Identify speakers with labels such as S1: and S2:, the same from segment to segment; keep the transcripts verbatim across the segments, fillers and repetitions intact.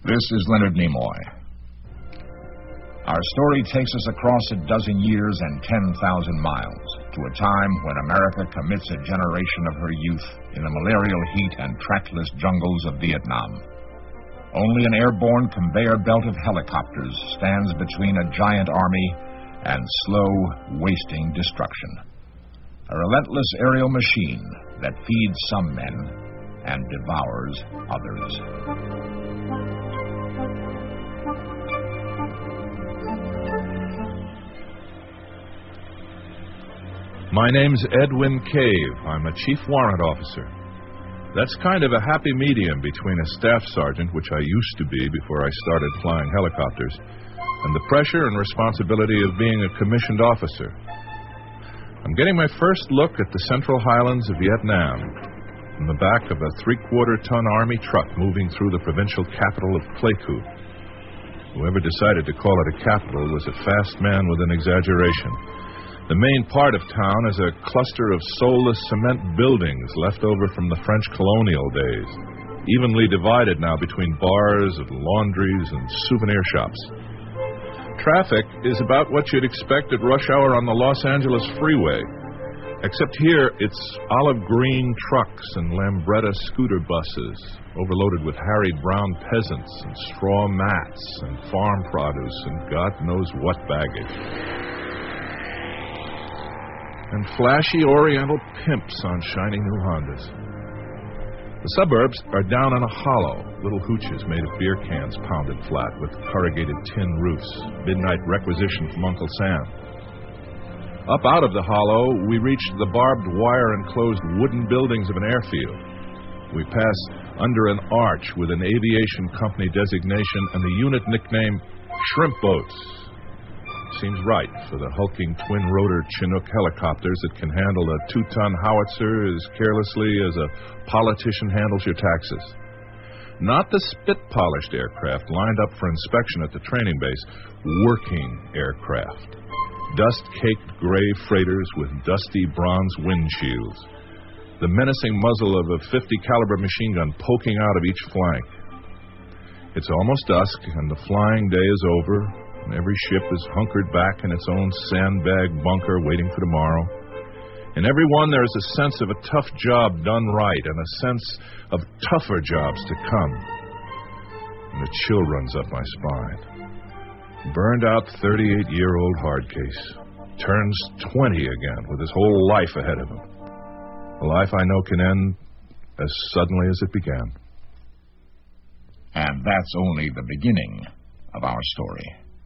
S1: This is Leonard Nimoy. Our story takes us across a dozen years and ten thousand miles to a time when America commits a generation of her youth in the malarial heat and trackless jungles of Vietnam. Only an airborne conveyor belt of helicopters stands between a giant army and slow, wasting destruction. A relentless aerial machine that feeds some men and devours others.
S2: My name's Edwin Cave. I'm a chief warrant officer. That's kind of a happy medium between a staff sergeant, which I used to be before I started flying helicopters, and the pressure and responsibility of being a commissioned officer. I'm getting my first look at the Central Highlands of Vietnam from the back of a three-quarter ton army truck moving through the provincial capital of Pleiku. Whoever decided to call it a capital was a fast man with an exaggeration. The main part of town is a cluster of soulless cement buildings left over from the French colonial days, evenly divided now between bars and laundries and souvenir shops. Traffic is about what you'd expect at rush hour on the Los Angeles freeway, except here it's olive green trucks and Lambretta scooter buses, overloaded with harried brown peasants and straw mats and farm produce and God knows what baggage. And flashy oriental pimps on shiny new Hondas. The suburbs are down in a hollow, little hooches made of beer cans pounded flat with corrugated tin roofs, midnight requisition from Uncle Sam. Up out of the hollow, we reach the barbed wire-enclosed wooden buildings of an airfield. We pass under an arch with an aviation company designation and the unit nickname Shrimp Boats. Seems right for the hulking twin-rotor Chinook helicopters that can handle a two-ton howitzer as carelessly as a politician handles your taxes. Not the spit-polished aircraft lined up for inspection at the training base, working aircraft. Dust-caked gray freighters with dusty bronze windshields. The menacing muzzle of a fifty caliber machine gun poking out of each flank. It's almost dusk, and the flying day is over. And every ship is hunkered back in its own sandbag bunker waiting for tomorrow. In every one there's a sense of a tough job done right and a sense of tougher jobs to come. And a chill runs up my spine. Burned out thirty-eight-year-old hardcase. Turns twenty again with his whole life ahead of him. A life I know can end as suddenly as it began.
S1: And that's only the beginning of our story.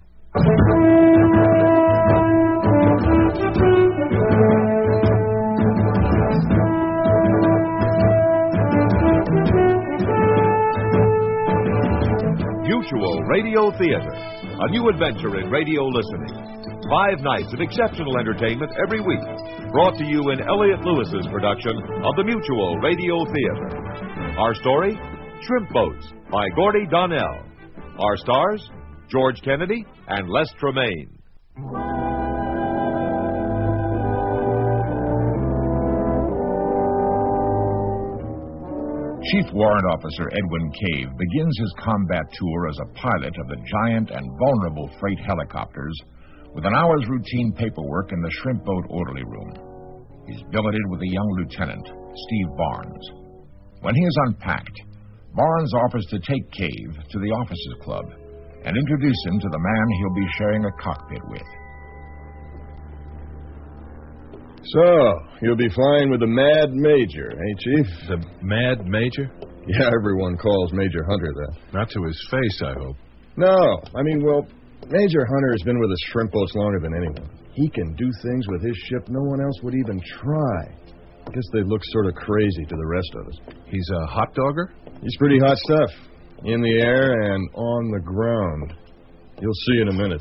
S3: Mutual Radio Theater, a new adventure in radio listening. Five nights of exceptional entertainment every week, brought to you in Elliott Lewis's production of the Mutual Radio Theater. Our story, Shrimp Boats, by Gordy Donnell. Our stars, George Kennedy and Les Tremaine.
S1: Chief Warrant Officer Edwin Cave begins his combat tour as a pilot of the giant and vulnerable freight helicopters with an hour's routine paperwork in the Shrimp Boat orderly room. He's billeted with a young lieutenant, Steve Barnes. When he is unpacked, Barnes offers to take Cave to the officers' club and introduce him to the man he'll be sharing a cockpit with.
S4: So, you'll be flying with the Mad Major, eh, Chief?
S2: The Mad Major?
S4: Yeah, everyone calls Major Hunter that.
S2: Not to his face, I hope.
S4: No, I mean, well, Major Hunter has been with the Shrimp Boats longer than anyone. He can do things with his ship no one else would even try. I guess they look sort of crazy to the rest of us.
S2: He's a hot dogger?
S4: He's pretty hot stuff. In the air and on the ground. You'll see in a minute.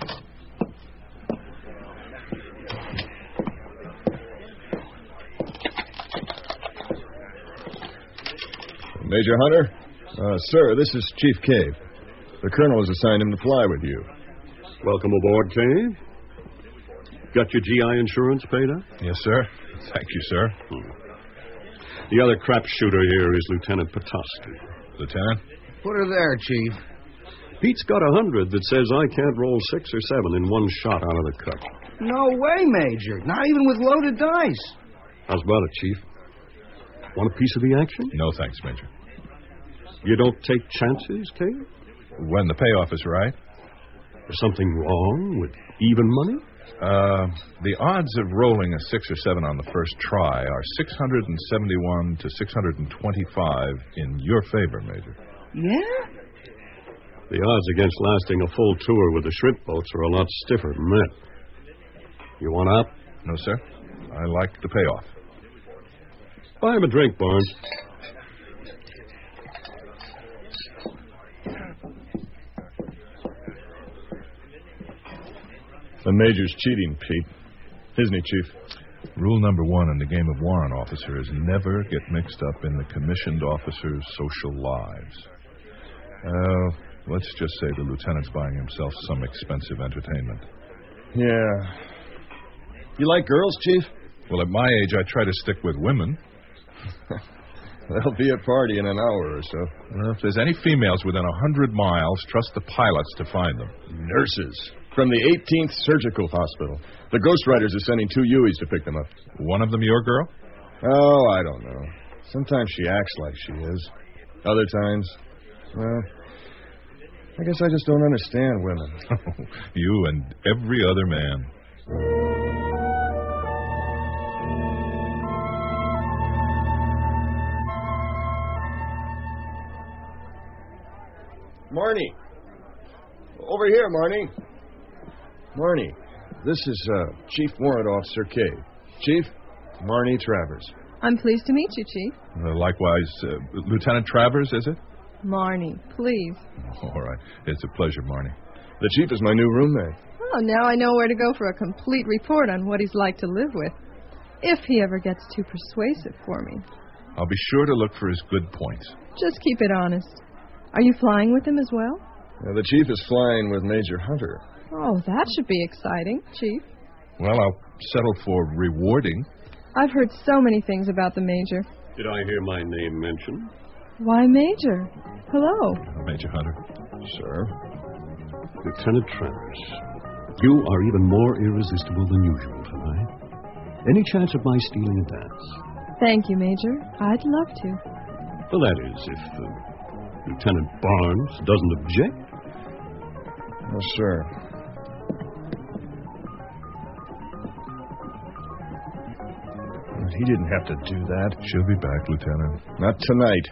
S4: Major Hunter? Uh, sir, this is Chief Cave. The colonel has assigned him to fly with you.
S5: Welcome aboard, Cave. Got your G I insurance paid up?
S2: Yes, sir. Thank you, sir.
S5: Hmm. The other crap shooter here is Lieutenant Petoskey.
S2: Lieutenant?
S6: Put her there, Chief.
S5: Pete's got a hundred that says I can't roll six or seven in one shot out of the cut.
S6: No way, Major. Not even with loaded dice.
S5: How's about it, Chief? Want a piece of the action?
S2: No, thanks, Major.
S5: You don't take chances, Kay?
S2: When the payoff is right.
S5: There's something wrong with even money?
S2: Uh, the odds of rolling a six or seven on the first try are six hundred seventy-one to six hundred twenty-five in your favor, Major.
S6: Yeah?
S5: The odds against lasting a full tour with the shrimp boats are a lot stiffer than that. You want out?
S2: No, sir. I like the payoff.
S5: Buy him a drink, Barnes.
S4: The Major's cheating, Pete. Isn't he, Chief?
S2: Rule number one in the game of warrant officer is never get mixed up in the commissioned officer's social lives. Uh, let's just say the lieutenant's buying himself some expensive entertainment.
S4: Yeah. You like girls, Chief?
S2: Well, at my age, I try to stick with women.
S4: There'll be a party in an hour or so.
S2: Well, if there's any females within a hundred miles, trust the pilots to find them.
S4: Nurses. From the eighteenth Surgical Hospital. The Ghost Riders are sending two Hueys to pick them up.
S2: One of them your girl?
S4: Oh, I don't know. Sometimes she acts like she is. Other times, well, I guess I just don't understand women.
S2: You and every other man.
S4: Marnie. Over here, Marnie. Marnie, this is uh, Chief Warrant Officer Kay. Chief, Marnie Travers.
S7: I'm pleased to meet you, Chief.
S2: Uh, likewise, uh, Lieutenant Travers, is it?
S7: Marnie, please.
S2: All right. It's a pleasure, Marnie.
S4: The Chief is my new roommate.
S7: Oh, now I know where to go for a complete report on what he's like to live with. If he ever gets too persuasive for me.
S2: I'll be sure to look for his good points.
S7: Just keep it honest. Are you flying with him as well?
S4: Uh, the Chief is flying with Major Hunter.
S7: Oh, that should be exciting, Chief.
S2: Well, I'll settle for rewarding.
S7: I've heard so many things about the Major.
S5: Did I hear my name mentioned?
S7: Why, Major? Hello.
S2: Major Hunter.
S4: Sir?
S5: Lieutenant Travers, you are even more irresistible than usual tonight. Any chance of my stealing a dance?
S7: Thank you, Major. I'd love to.
S5: Well, that is, if uh, Lieutenant Barnes doesn't object.
S4: Oh, sir. He didn't have to do that.
S2: She'll be back, Lieutenant.
S4: Not tonight.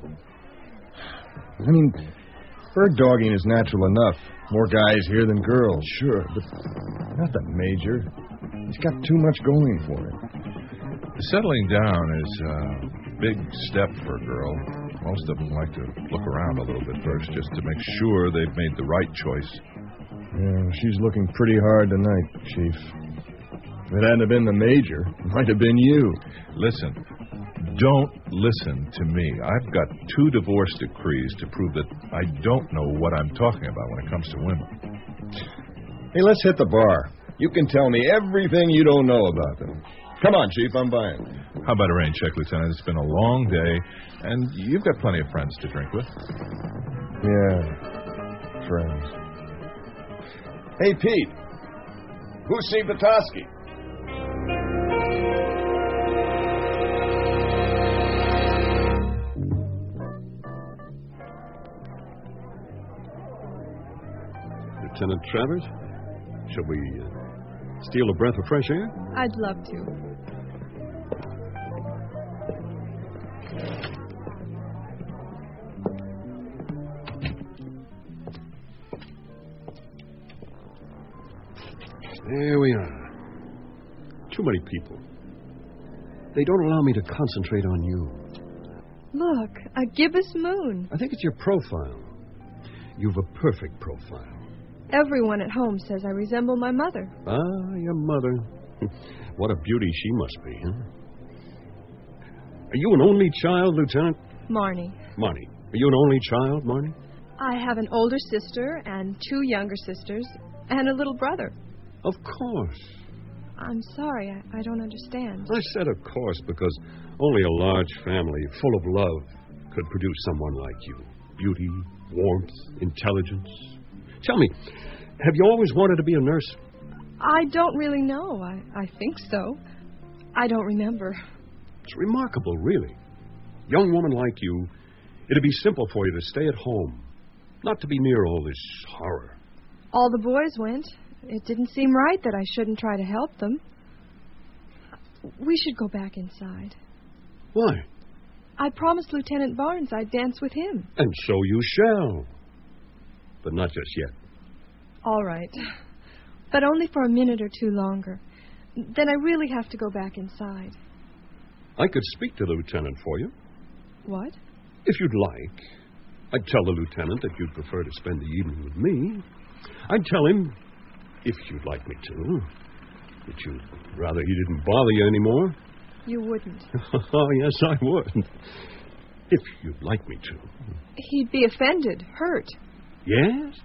S4: I mean, bird dogging is natural enough. More guys here than girls, sure, but not the Major. He's got too much going for him.
S2: Settling down is a big step for a girl. Most of them like to look around a little bit first just to make sure they've made the right choice.
S4: Yeah, she's looking pretty hard tonight, Chief. If it hadn't have been the Major, it might have been you.
S2: Listen, don't listen to me. I've got two divorce decrees to prove that I don't know what I'm talking about when it comes to women.
S4: Hey, let's hit the bar. You can tell me everything you don't know about them. Come on, Chief, I'm buying.
S2: How about a rain check, Lieutenant? It's been a long day, and you've got plenty of friends to drink with.
S4: Yeah, friends. Hey, Pete. Who's Steve Petoskey?
S5: Lieutenant Travers, shall we uh, steal a breath of fresh air?
S7: I'd love to.
S5: There we are. Too many people. They don't allow me to concentrate on you.
S7: Look, a gibbous moon.
S5: I think it's your profile. You've a perfect profile.
S7: Everyone at home says I resemble my mother.
S5: Ah, your mother. What a beauty she must be, huh? Are you an only child, Lieutenant?
S7: Marnie.
S5: Marnie. Are you an only child, Marnie?
S7: I have an older sister and two younger sisters and a little brother.
S5: Of course.
S7: I'm sorry, I, I don't understand.
S5: I said of course because only a large family full of love could produce someone like you. beauty, warmth, intelligence. Tell me, have you always wanted to be a nurse?
S7: I don't really know. I, I think so. I don't remember.
S5: It's remarkable, really. Young woman like you, it'd be simple for you to stay at home, not to be near all this horror.
S7: All the boys went. It didn't seem right that I shouldn't try to help them. We should go back inside.
S5: Why?
S7: I promised Lieutenant Barnes I'd dance with him.
S5: And so you shall. But not just yet.
S7: All right. But only for a minute or two longer. Then I really have to go back inside.
S5: I could speak to the lieutenant for you.
S7: What?
S5: If you'd like. I'd tell the lieutenant that you'd prefer to spend the evening with me. I'd tell him, if you'd like me to, that you'd rather he didn't bother you anymore.
S7: You wouldn't.
S5: Oh, yes, I would. If you'd like me to.
S7: He'd be offended, hurt.
S5: Yes?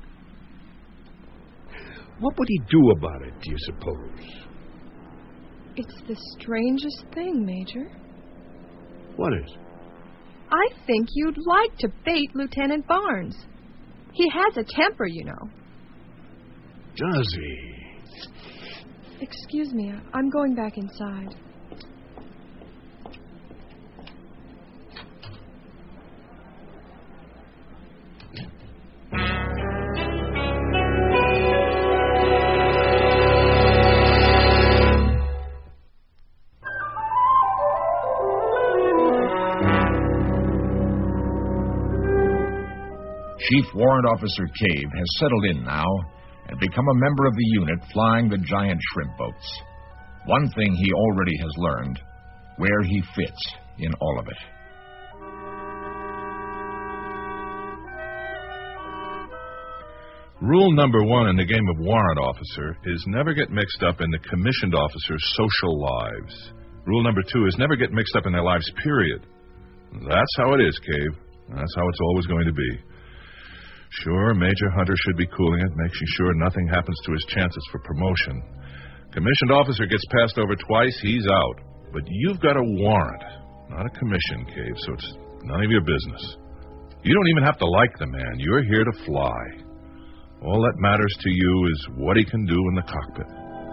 S5: What would he do about it, do you suppose?
S7: It's the strangest thing, Major.
S5: What is?
S7: I think you'd like to bait Lieutenant Barnes. He has a temper, you know.
S5: Does he?
S7: Excuse me, I'm going back inside.
S1: Chief Warrant Officer Cave has settled in now and become a member of the unit flying the giant shrimp boats. One thing he already has learned, where he fits in all of it.
S2: Rule number one in the game of warrant officer is never get mixed up in the commissioned officer's social lives. Rule number two is never get mixed up in their lives, period. That's how it is, Cave. That's how it's always going to be. Sure, Major Hunter should be cooling it, making sure nothing happens to his chances for promotion. Commissioned officer gets passed over twice, he's out. But you've got a warrant, not a commission, Cave, so it's none of your business. You don't even have to like the man. You're here to fly. All that matters to you is what he can do in the cockpit.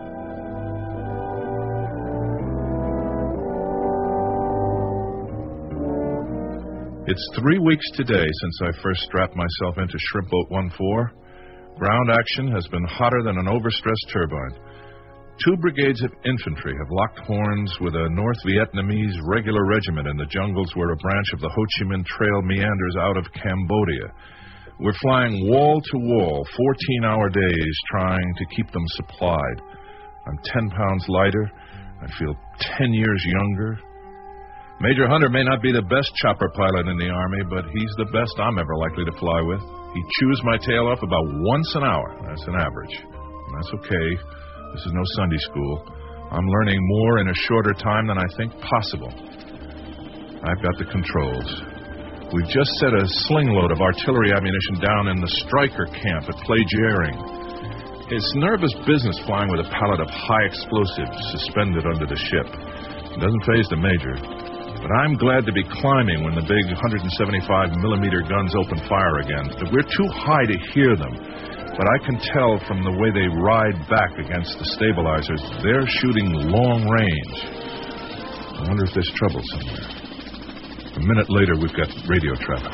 S2: It's three weeks today since I first strapped myself into Shrimp Boat one four. Ground action has been hotter than an overstressed turbine. Two brigades of infantry have locked horns with a North Vietnamese regular regiment in the jungles where a branch of the Ho Chi Minh Trail meanders out of Cambodia. We're flying wall to wall, fourteen-hour days, trying to keep them supplied. I'm ten pounds lighter. I feel ten years younger. Major Hunter may not be the best chopper pilot in the Army, but he's the best I'm ever likely to fly with. He chews my tail off about once an hour. That's an average. And that's okay. This is no Sunday school. I'm learning more in a shorter time than I think possible. I've got the controls. We've just set a sling load of artillery ammunition down in the Stryker camp at Plagiaring. It's nervous business flying with a pallet of high explosives suspended under the ship. It doesn't faze the major. But I'm glad to be climbing when the big one seventy-five millimeter guns open fire again. We're too high to hear them, but I can tell from the way they ride back against the stabilizers, they're shooting long range. I wonder if there's trouble somewhere. A minute later, we've got radio traffic.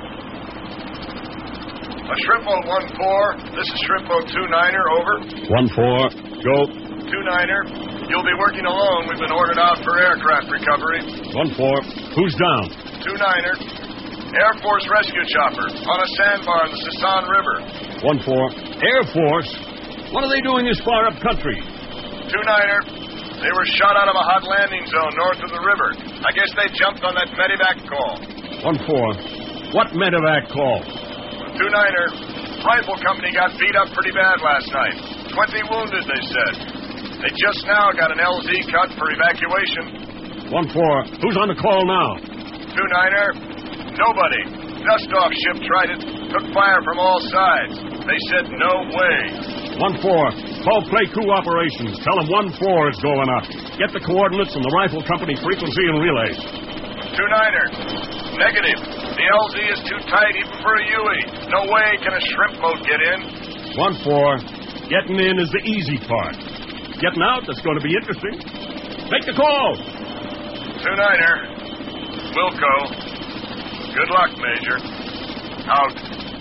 S4: A Shrimp Boat one four. This is Shrimp Boat two niner, over.
S5: one four, go.
S4: two niner. You'll be working alone. We've been ordered out for aircraft recovery.
S5: one four. Who's down?
S4: two niner. Air Force rescue chopper on a sandbar in the Sasan River.
S5: one four. Air Force? What are they doing this far up country?
S4: two niner. They were shot out of a hot landing zone north of the river. I guess they jumped on that medevac call.
S5: one four. What medevac call?
S4: two niner. Rifle company got beat up pretty bad last night. twenty wounded, they said. They just now got an L Z cut for evacuation.
S5: one four. Who's on the call now?
S4: two niner. Nobody. Dust-off ship tried it. Took fire from all sides. They said no way.
S5: one four. Call Pleiku Operations. Tell them one four is going up. Get the coordinates and the rifle company frequency and relay.
S4: two niner. Negative.
S1: The L Z is too tight even for a U E. No way can a shrimp boat get in.
S5: one four. Getting in is the easy part. Getting out, that's going to be interesting. Make the call.
S1: Two-Niner. Wilco. Good luck, Major. Out.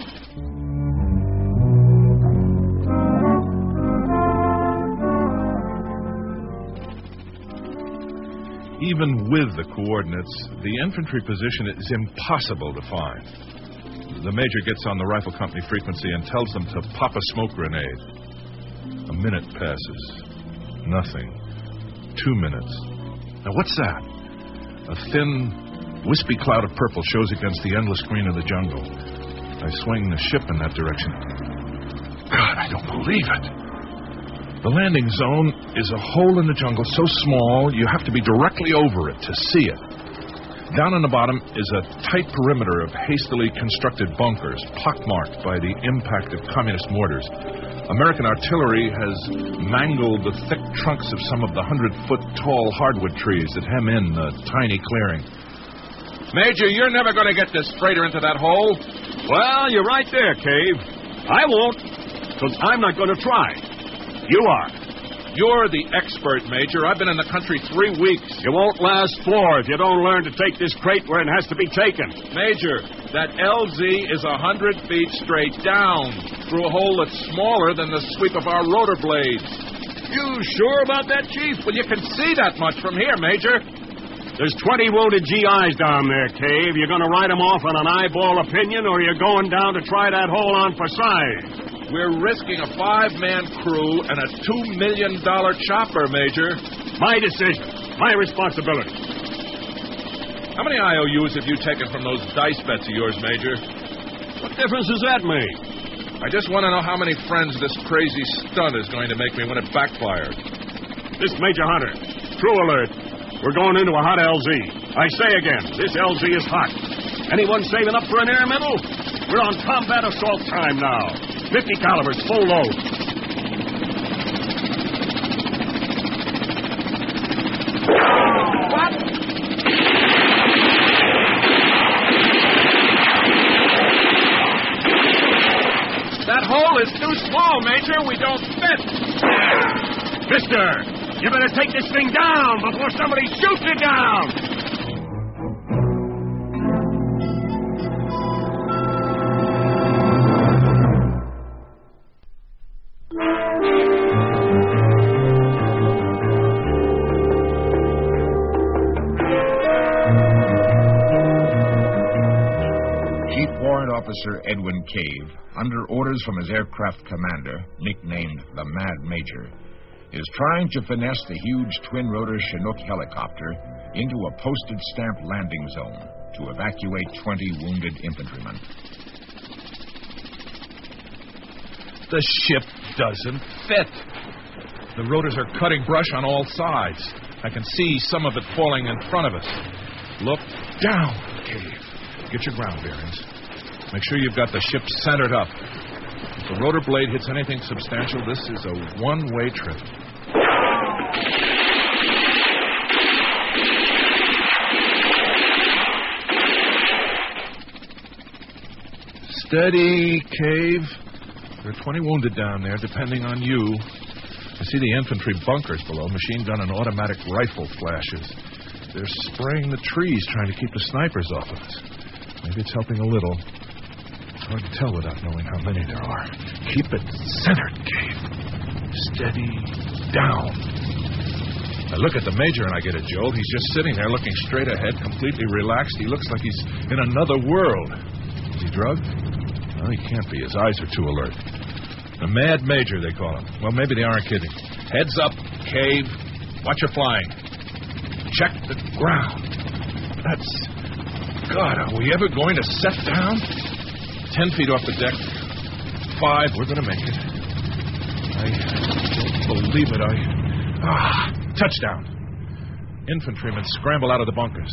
S2: Even with the coordinates, the infantry position is impossible to find. The major gets on the rifle company frequency and tells them to pop a smoke grenade. A minute passes. Nothing. Two minutes. Now, what's that? A thin, wispy cloud of purple shows against the endless green of the jungle. I swing the ship in that direction. God, I don't believe it. The landing zone is a hole in the jungle so small you have to be directly over it to see it. Down on the bottom is a tight perimeter of hastily constructed bunkers, pockmarked by the impact of communist mortars. American artillery has mangled the thick trunks of some of the hundred-foot-tall hardwood trees that hem in the tiny clearing. Major, you're never going to get this freighter into that hole.
S5: Well, you're right there, Cave. I won't, because I'm not going to try. You are.
S2: You're the expert, Major. I've been in the country three weeks.
S5: You won't last four if you don't learn to take this crate where it has to be taken.
S2: Major, that L Z is a hundred feet straight down through a hole that's smaller than the sweep of our rotor blades.
S5: You sure about that, Chief?
S2: Well, you can see that much from here, Major.
S5: There's twenty wounded G Is down there, Cave. You're going to write them off on an eyeball opinion, or you're going down to try that hole on for size?
S2: We're risking a five-man crew and a two million dollars chopper, Major.
S5: My decision. My responsibility.
S2: How many I O Us have you taken from those dice bets of yours, Major?
S5: What difference does that make?
S2: I just want to know how many friends this crazy stunt is going to make me when it backfires.
S5: This Major Hunter. True alert. We're going into a hot L Z. I say again, this L Z is hot. Anyone saving up for an air medal? We're on combat assault time now. fifty calibers, full load.
S2: What? That hole is too small, Major. We don't fit.
S5: Mister, you better take this thing down before somebody shoots it down.
S1: Officer Edwin Cave, under orders from his aircraft commander, nicknamed the Mad Major, is trying to finesse the huge twin-rotor Chinook helicopter into a postage stamp landing zone to evacuate twenty wounded infantrymen.
S2: The ship doesn't fit. The rotors are cutting brush on all sides. I can see some of it falling in front of us. Look down, Cave. Get your ground bearings. Make sure you've got the ship centered up. If the rotor blade hits anything substantial, this is a one-way trip. Steady, Cave. There are twenty wounded down there, depending on you. I see the infantry bunkers below, machine gun and automatic rifle flashes. They're spraying the trees, trying to keep the snipers off of us. Maybe it's helping a little. Hard to tell without knowing how many there are. Keep it centered, Cave. Steady down. I look at the Major and I get a jolt. He's just sitting there looking straight ahead, completely relaxed. He looks like he's in another world. Is he drugged? Well, he can't be. His eyes are too alert. The Mad Major, they call him. Well, maybe they aren't kidding. Heads up, Cave. Watch your flying. Check the ground. That's... God, are we ever going to set down? Ten feet off the deck. Five. We're going to make it. I don't believe it. I... Ah, touchdown. Infantrymen scramble out of the bunkers.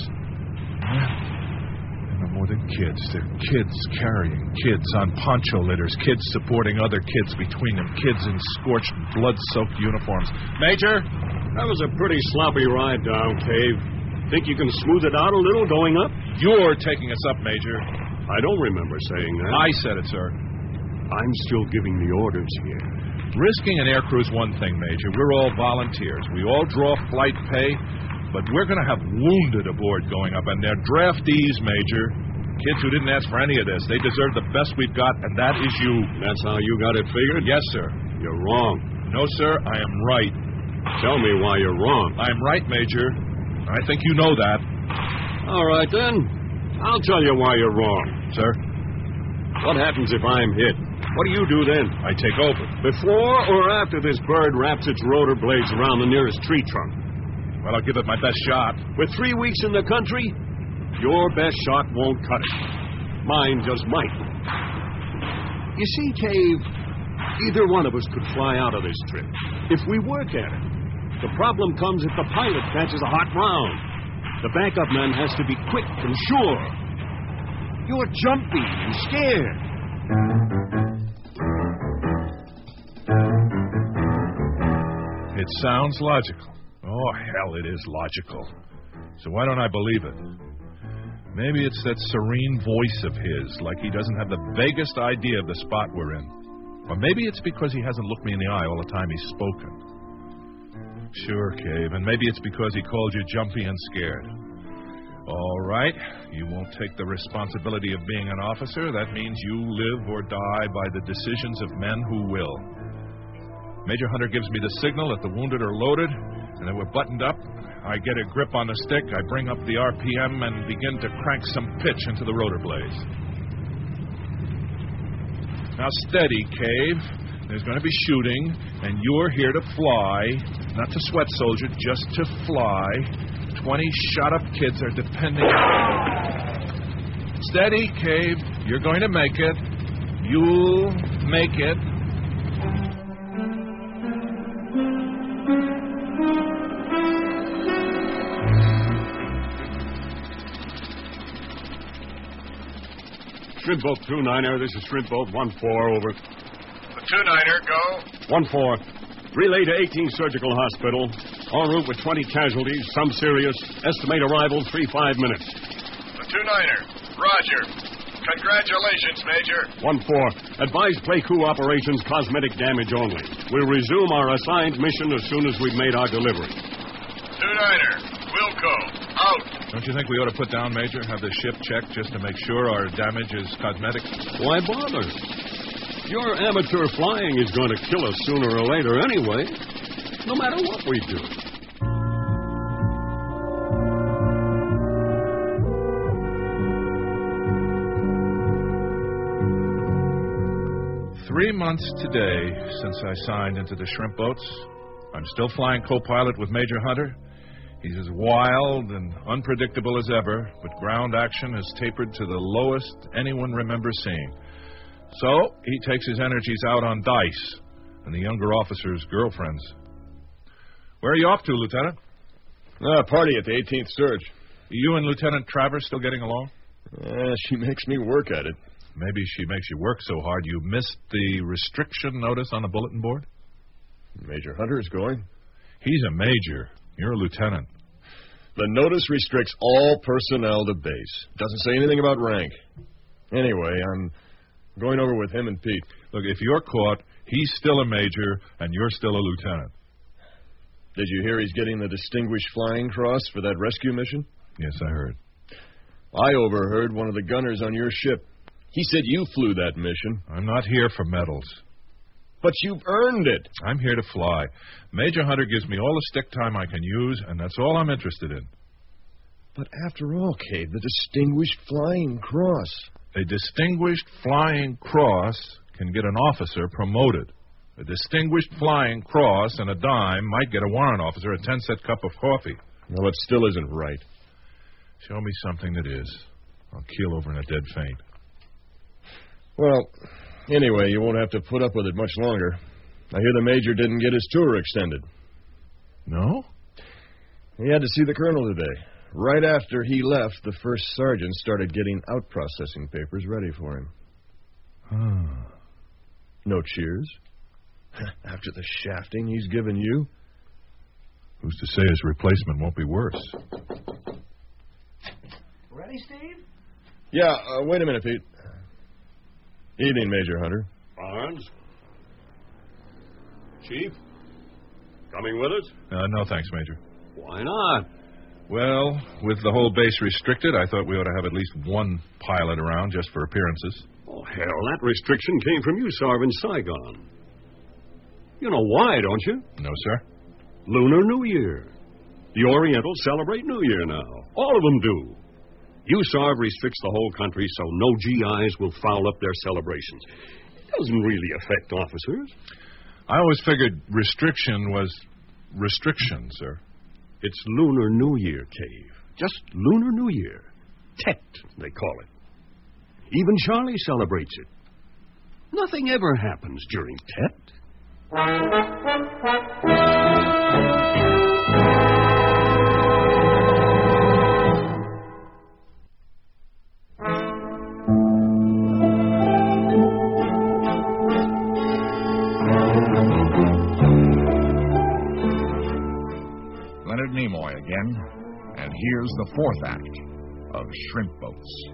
S2: And no more than kids. They're kids carrying kids on poncho litters. Kids supporting other kids between them. Kids in scorched, blood-soaked uniforms. Major?
S5: That was a pretty sloppy ride down, Cave. Think you can smooth it out a little going up?
S2: You're taking us up, Major.
S5: I don't remember saying that.
S2: I said it, sir.
S5: I'm still giving the orders here.
S2: Risking an air crew's one thing, Major. We're all volunteers. We all draw flight pay, but we're going to have wounded aboard going up, and they're draftees, Major. Kids who didn't ask for any of this. They deserve the best we've got, and that is you.
S5: That's how you got it figured?
S2: Yes, sir.
S5: You're wrong.
S2: No, sir, I am right.
S5: Tell me why you're wrong.
S2: I'm right, Major. I think you know that.
S5: All right, then. I'll tell you why you're wrong.
S2: Sir?
S5: What happens if I'm hit? What do you do then?
S2: I take over.
S5: Before or after this bird wraps its rotor blades around the nearest tree trunk?
S2: Well, I'll give it my best shot.
S5: With three weeks in the country, your best shot won't cut it. Mine just might. You see, Cave, either one of us could fly out of this trip if we work at it. The problem comes if the pilot catches a hot round. The backup man has to be quick and sure. You're jumpy and scared.
S2: It sounds logical. Oh, hell, it is logical. So why don't I believe it? Maybe it's that serene voice of his, like he doesn't have the vaguest idea of the spot we're in. Or maybe it's because he hasn't looked me in the eye all the time he's spoken. Sure, Cave, and maybe it's because he called you jumpy and scared. All right, you won't take the responsibility of being an officer. That means you live or die by the decisions of men who will. Major Hunter gives me the signal that the wounded are loaded and that we're buttoned up. I get a grip on the stick, I bring up the R P M and begin to crank some pitch into the rotor blades. Now steady, Cave. There's going to be shooting, and you're here to fly. Not to sweat, soldier, just to fly. Twenty shot-up kids are depending on... Steady, Cave. You're going to make it. You'll make it.
S5: Shrimp Boat two niner, this is Shrimp Boat one four, over.
S1: The two niner, go.
S5: one four. Relay to eighteenth Surgical Hospital. En route with twenty casualties, some serious. Estimate arrival three five minutes.
S1: The two niner, roger. Congratulations, Major.
S5: one four. Advise Pleiku operations, cosmetic damage only. We'll resume our assigned mission as soon as we've made our delivery.
S1: two niner, Wilco, out.
S2: Don't you think we ought to put down, Major, have the ship checked just to make sure our damage is cosmetic?
S5: Why bother? Your amateur flying is going to kill us sooner or later anyway, no matter what we do.
S2: Three months today since I signed into the Shrimp Boats. I'm still flying co-pilot with Major Hunter. He's as wild and unpredictable as ever, but ground action has tapered to the lowest anyone remembers seeing. So he takes his energies out on Dice and the younger officers' girlfriends. Where are you off to, Lieutenant?
S4: Ah, party at the eighteenth Surge.
S2: You and Lieutenant Travers still getting along?
S4: Uh, she makes me work at it.
S2: Maybe she makes you work so hard you missed the restriction notice on the bulletin board?
S4: Major Hunter is going.
S2: He's a major. You're a lieutenant.
S4: The notice restricts all personnel to base. Doesn't say anything about rank. Anyway, I'm going over with him and Pete.
S2: Look, if you're caught, he's still a major, and you're still a lieutenant.
S4: Did you hear he's getting the Distinguished Flying Cross for that rescue mission?
S2: Yes, I heard.
S4: I overheard one of the gunners on your ship. He said you flew that mission.
S2: I'm not here for medals.
S4: But you've earned it.
S2: I'm here to fly. Major Hunter gives me all the stick time I can use, and that's all I'm interested in.
S4: But after all, Cave, the Distinguished Flying Cross.
S2: A Distinguished Flying Cross can get an officer promoted. A Distinguished Flying Cross and a dime might get a warrant officer a ten-cent cup of coffee.
S4: Well, it still isn't right.
S2: Show me something that is. I'll keel over in a dead faint.
S4: Well, anyway, you won't have to put up with it much longer. I hear the Major didn't get his tour extended.
S2: No?
S4: He had to see the Colonel today. Right after he left, the first sergeant started getting out-processing papers ready for him.
S2: Huh.
S4: No cheers? After the shafting he's given you?
S2: Who's to say his replacement won't be worse?
S4: Yeah, uh, wait a minute, Pete. Evening, Major Hunter.
S5: Barnes? Chief? Coming with us?
S2: Uh, no, thanks, Major.
S5: Why not?
S2: Well, with the whole base restricted, I thought we ought to have at least one pilot around just for appearances.
S5: Oh, hell, that restriction came from you, Sarv, in Saigon. You know why, don't you?
S2: No, sir.
S5: Lunar New Year. The Orientals celebrate New Year now. All of them do. U S A R V restricts the whole country so no G Is will foul up their celebrations. It doesn't really affect officers.
S2: I always figured restriction was restriction, sir.
S5: It's Lunar New Year, Cave. Just Lunar New Year. Tet, they call it. Even Charlie celebrates it. Nothing ever happens during Tet.
S1: Leonard Nimoy again, and here's the fourth act of Shrimp Boats.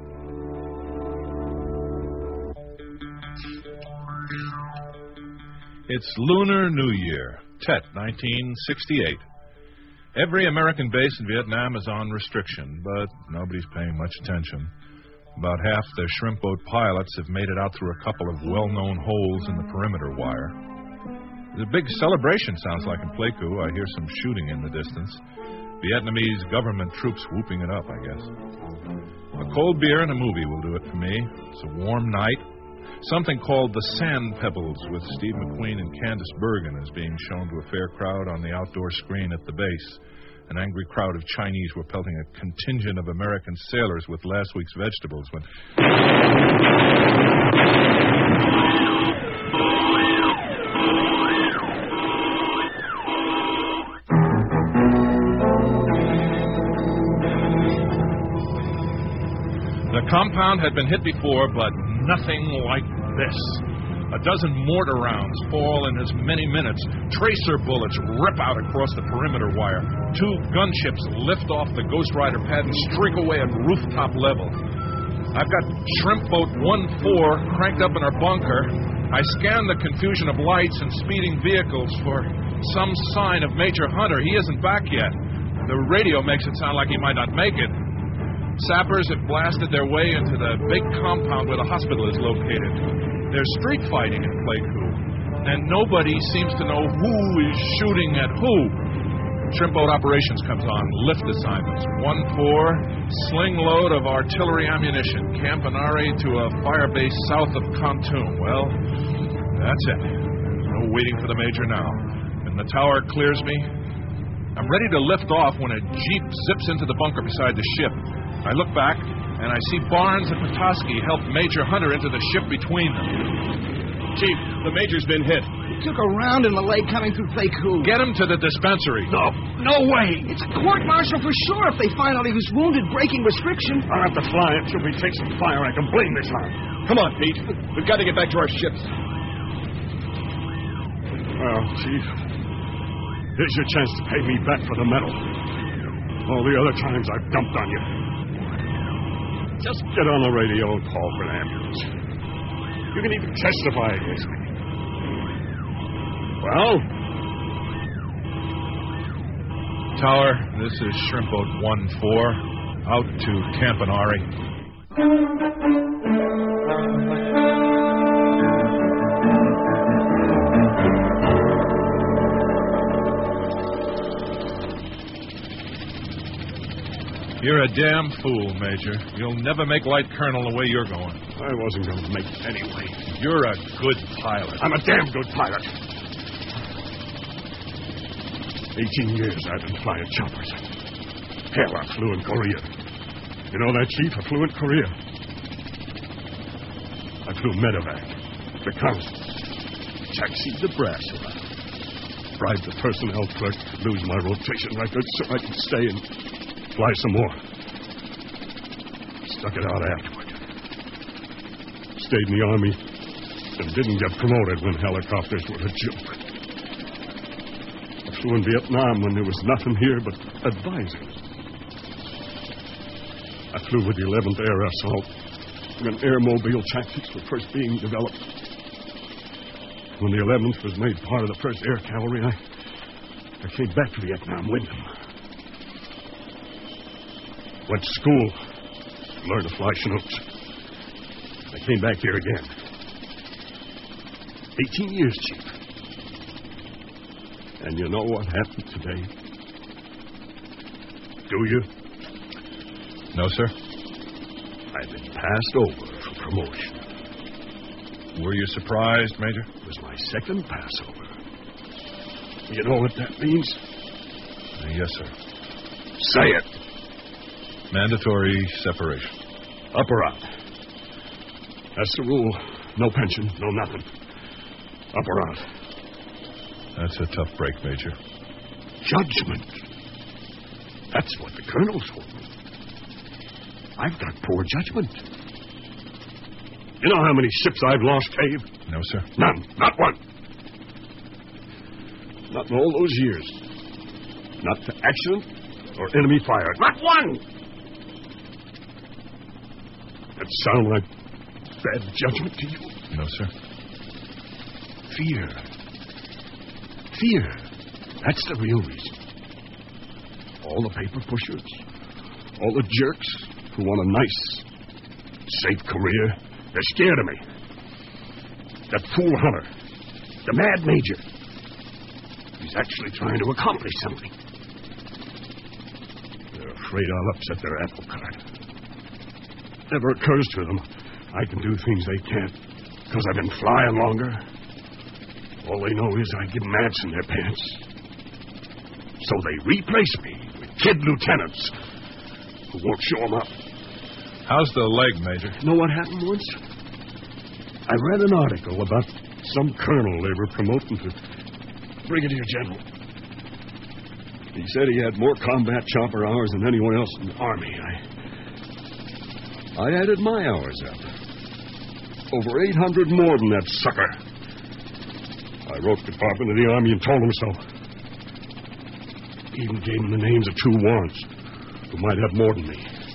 S2: It's Lunar New Year, Tet, nineteen sixty-eight. Every American base in Vietnam is on restriction, but nobody's paying much attention. About half the shrimp boat pilots have made it out through a couple of well-known holes in the perimeter wire. The big celebration sounds like in Pleiku. I hear some shooting in the distance. Vietnamese government troops whooping it up, I guess. A cold beer and a movie will do it for me. It's a warm night. Something called The Sand Pebbles with Steve McQueen and Candice Bergen is being shown to a fair crowd on the outdoor screen at the base. An angry crowd of Chinese were pelting a contingent of American sailors with last week's vegetables when... The compound had been hit before, but nothing like this. A dozen mortar rounds fall in as many minutes. Tracer bullets rip out across the perimeter wire. Two gunships lift off the Ghost Rider pad and streak away at rooftop level. I've got Shrimp Boat one four cranked up in our bunker. I scan the confusion of lights and speeding vehicles for some sign of Major Hunter. He isn't back yet. The radio makes it sound like he might not make it. Sappers have blasted their way into the big compound where the hospital is located. There's street fighting in Pleiku, and nobody seems to know who is shooting at who. Shrimp Boat Operations comes on, lift assignments. one four, sling load of artillery ammunition, Campanari to a fire base south of Khantoum. Well, that's it. There's no waiting for the Major now. And the tower clears me. I'm ready to lift off when a jeep zips into the bunker beside the ship. I look back, and I see Barnes and Petoskey help Major Hunter into the ship between them. Chief, the Major's been hit.
S6: He took a round in the leg coming through Pleiku.
S2: Get him to the dispensary.
S5: No, no way.
S6: It's a court-martial for sure if they find out he was wounded breaking restriction.
S5: I'll have to fly until we take some fire. I can blame this on.
S4: Come on, Pete. We've got to get back to our ships.
S5: Well, Chief, here's your chance to pay me back for the medal. All the other times I've dumped on you. Just get on the radio and call for an ambulance. You can even testify against me. Well?
S2: Tower, this is Shrimp Boat one four, out to Campanari. You're a damn fool, Major. You'll never make Light Colonel the way you're going.
S5: I wasn't going to make it anyway.
S2: You're a good pilot.
S5: I'm a damn good pilot. Eighteen years I've been flying choppers. Hell, I flew in Korea. You know that, Chief? I flew in Korea. I flew medevac, reconnaissance, taxied the brass around, bribed the personnel clerk to lose my rotation record so I could stay and fly some more. Stuck it out afterward. Stayed in the Army and didn't get promoted when helicopters were a joke. I flew in Vietnam when there was nothing here but advisors. I flew with the eleventh Air Assault when airmobile tactics were first being developed. When the eleventh was made part of the first Air Cavalry, I, I came back to Vietnam with them. Went to school, learned to fly Chinooks. I came back here again. Eighteen years, Chief. And you know what happened today? Do you?
S2: No, sir.
S5: I've been passed over for promotion.
S2: Were you surprised, Major?
S5: It was my second passover. You know what that means?
S2: Uh, yes, sir.
S5: Say it.
S2: Mandatory separation.
S5: Up or out? That's the rule. No pension, no nothing. Up or out?
S2: That's a tough break, Major.
S5: Judgment. That's what the colonel told me. I've got poor judgment. You know how many ships I've lost, Cave?
S2: No, sir.
S5: None. Not one. Not in all those years. Not to accident or enemy fire. Not one! That sound like bad judgment to you?
S2: No, sir.
S5: Fear. Fear. That's the real reason. All the paper pushers, all the jerks who want a nice, safe career, they're scared of me. That fool Hunter, the mad major, he's actually trying to accomplish something. They're afraid I'll upset their apple cart. Never occurs to them I can do things they can't because I've been flying longer. All they know is I give mats in their pants. So they replace me with kid lieutenants who won't show them up.
S2: How's the leg, Major?
S5: Know what happened once? I read an article about some colonel they were promoting to brigadier general. He said he had more combat chopper hours than anyone else in the Army. I, I added my hours up. Over eight hundred more than that sucker. I wrote the Department of the Army and told them so. Even gave them the names of two warrants who might have more than me.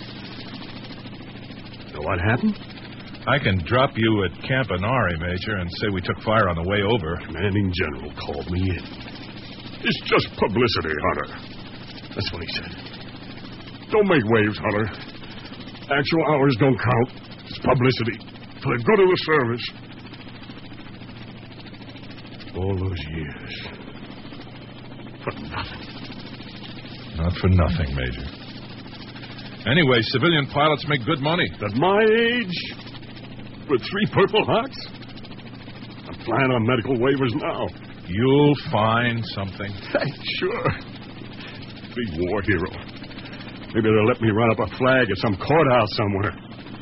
S5: Know what happened?
S2: I can drop you at Camp Anari, Major, and say we took fire on the way over.
S5: Commanding General called me in. It's just publicity, Hunter. That's what he said. Don't make waves, Hunter. Actual hours don't count. It's publicity. For the good of the service. All those years. For nothing.
S2: Not for nothing, Major. Anyway, civilian pilots make good money.
S5: At my age, with three Purple Hearts, I'm flying on medical waivers now.
S2: You'll find something.
S5: Sure. Big war hero. Maybe they'll let me run up a flag at some courthouse somewhere.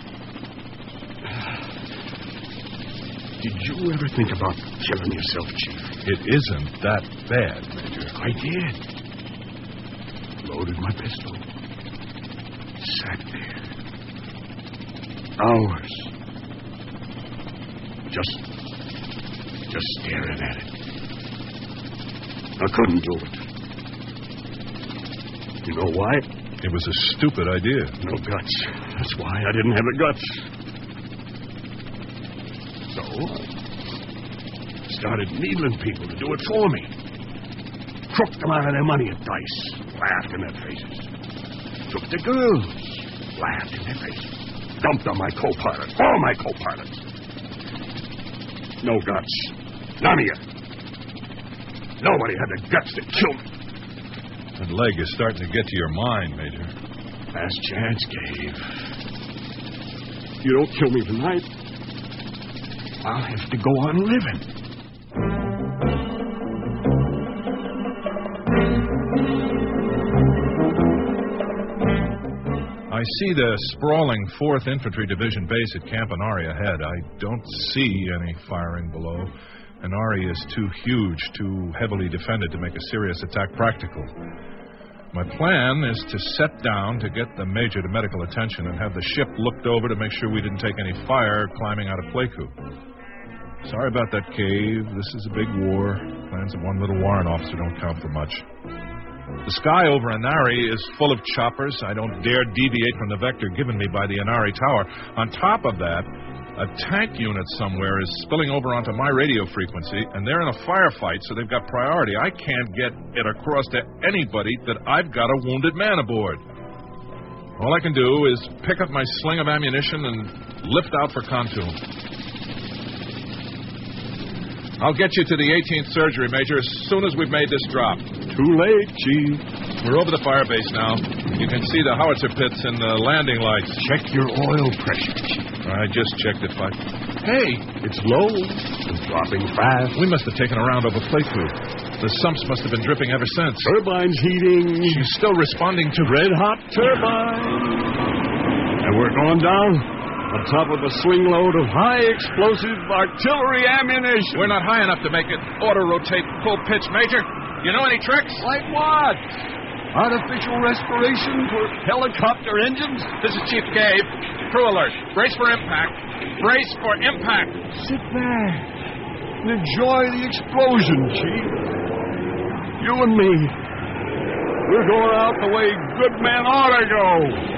S5: Did you ever think about killing yourself, Chief?
S2: It isn't that bad, Major.
S5: I did. Loaded my pistol. Sat there. Hours. Just... just staring at it. I couldn't do it. You know why?
S2: It was a stupid idea.
S5: No guts. That's why I didn't have the guts. So, I started needling people to do it for me. Crooked them out of their money at dice. Laughed in their faces. Took the girls. Laughed in their faces. Dumped on my co-pilots. All my co-pilots. No guts. None of you. Nobody had the guts to kill me.
S2: That leg is starting to get to your mind, Major.
S5: Last chance, Gabe. You don't kill me tonight, I'll have to go on living.
S2: I see the sprawling fourth Infantry Division base at Camp Anari ahead. I don't see any firing below. Anari is too huge, too heavily defended to make a serious attack practical. My plan is to set down to get the Major to medical attention and have the ship looked over to make sure we didn't take any fire climbing out of Pleiku. Sorry about that, Cave. This is a big war. Plans of one little warrant officer don't count for much. The sky over Inari is full of choppers. I don't dare deviate from the vector given me by the Inari Tower. On top of that, a tank unit somewhere is spilling over onto my radio frequency, and they're in a firefight, so they've got priority. I can't get it across to anybody that I've got a wounded man aboard. All I can do is pick up my sling of ammunition and lift out for Khantum. I'll get you to the eighteenth Surgery, Major, as soon as we've made this drop.
S5: Too late, Chief.
S2: We're over the fire base now. You can see the howitzer pits and the landing lights.
S5: Check your oil pressure, Chief.
S2: I just checked it, Fife. Hey!
S5: It's low. It's dropping fast.
S2: We must have taken a round over plate food. The sumps must have been dripping ever since.
S5: Turbine's heating.
S2: She's still responding to
S5: red-hot turbine. And we're going down on top of a sling load of high-explosive artillery ammunition.
S2: We're not high enough to make it auto-rotate full pitch, Major. You know any tricks?
S5: Like what? Artificial respiration for helicopter engines?
S2: This is Chief Gabe. Crew alert. Brace for impact. Brace for impact.
S5: Sit back and enjoy the explosion, Chief. You and me, we're going out the way good men ought to go.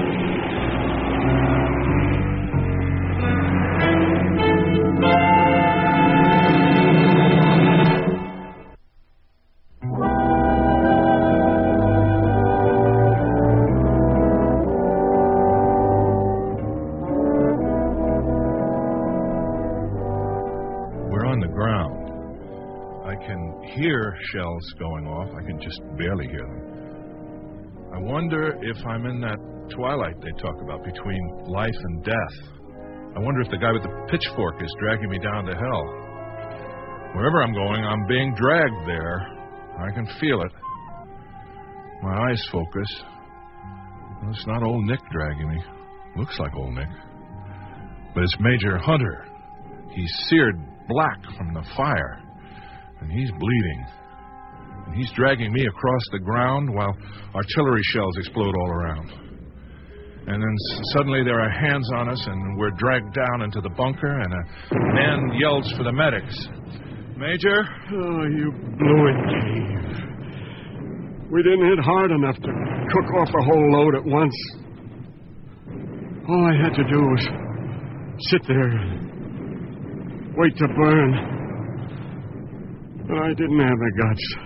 S2: Hear shells going off. I can just barely hear them. I wonder if I'm in that twilight they talk about between life and death. I wonder if the guy with the pitchfork is dragging me down to hell. Wherever I'm going, I'm being dragged there. I can feel it. My eyes focus. Well, it's not old Nick dragging me. Looks like old Nick. But it's Major Hunter. He's seared black from the fire. And he's bleeding. And he's dragging me across the ground while artillery shells explode all around. And then s- suddenly there are hands on us, and we're dragged down into the bunker, and a man yells for the medics. Major?
S5: Oh, you blew it, Dave. We didn't hit hard enough to cook off a whole load at once. All I had to do was sit there and wait to burn. But I didn't have the guts.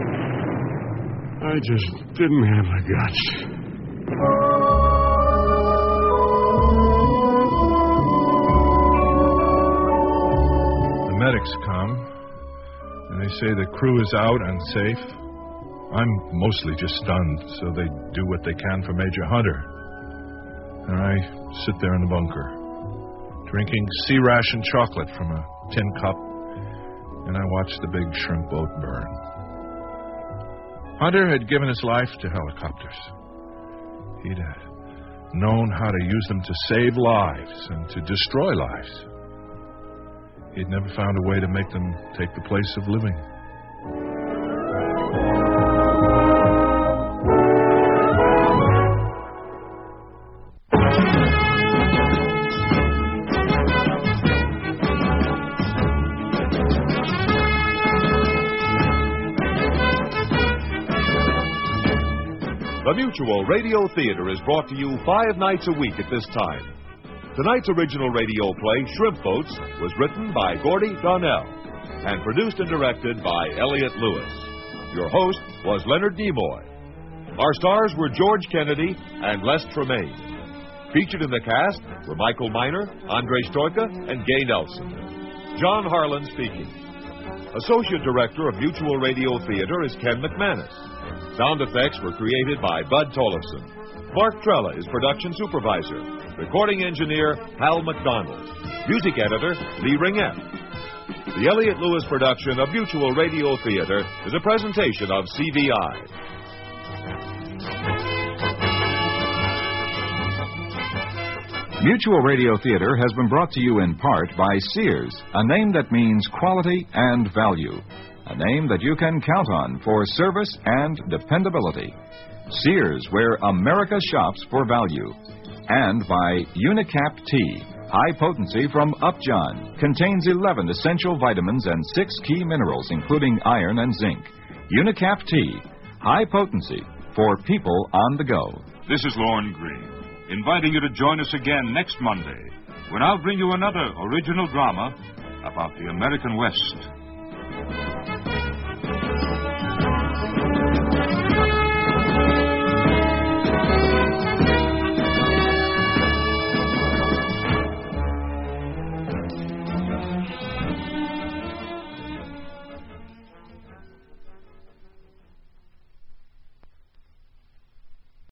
S5: I just didn't have the guts.
S2: The medics come, and they say the crew is out and safe. I'm mostly just stunned, so they do what they can for Major Hunter. And I sit there in the bunker, drinking sea ration chocolate from a tin cup, and I watched the big shrimp boat burn. Hunter had given his life to helicopters. He'd uh, known how to use them to save lives and to destroy lives. He'd never found a way to make them take the place of living.
S3: The Mutual Radio Theater is brought to you five nights a week at this time. Tonight's original radio play, Shrimp Boats, was written by Gordy Donnell and produced and directed by Elliott Lewis. Your host was Leonard Nimoy. Our stars were George Kennedy and Les Tremaine. Featured in the cast were Michael Miner, Andre Stojka, and Gay Nelson. John Harlan speaking. Associate Director of Mutual Radio Theater is Ken McManus. Sound effects were created by Bud Tollefson. Mark Trella is production supervisor. Recording engineer, Hal McDonald. Music editor, Lee Ringette. The Elliott Lewis production of Mutual Radio Theater is a presentation of C V I.
S8: Mutual Radio Theater has been brought to you in part by Sears, a name that means quality and value. A name that you can count on for service and dependability. Sears, where America shops for value. And by Unicap Tea, high potency from Upjohn. Contains eleven essential vitamins and six key minerals, including iron and zinc. Unicap Tea, high potency for people on the go.
S9: This is Lorne Green, inviting you to join us again next Monday, when I'll bring you another original drama about the American West.